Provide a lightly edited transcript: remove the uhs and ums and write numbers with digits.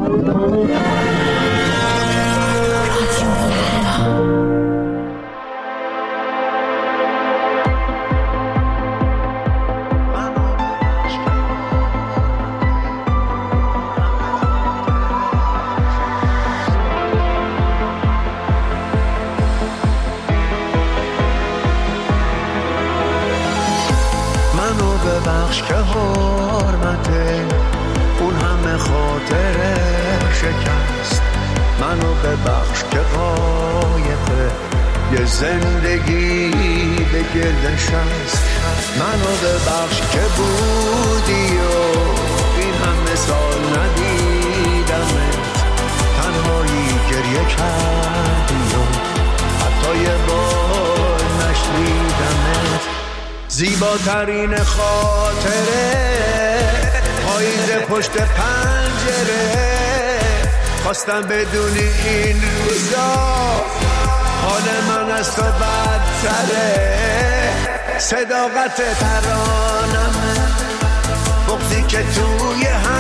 ببخش که حرمته اون همه خاطره شکست، منو ببخش که قایقه یه زندگی به گردش هست، منو ببخش که بودی و این همه سال ندیدمت، تنهایی گریه کردی و حتی یه بار نشنیدمت. زیباترین خاطره پاییز پشت پنجره، خواستم بدونی این روزا حال من از تو بدتره، صداقت ترانمه بغضی که توی هم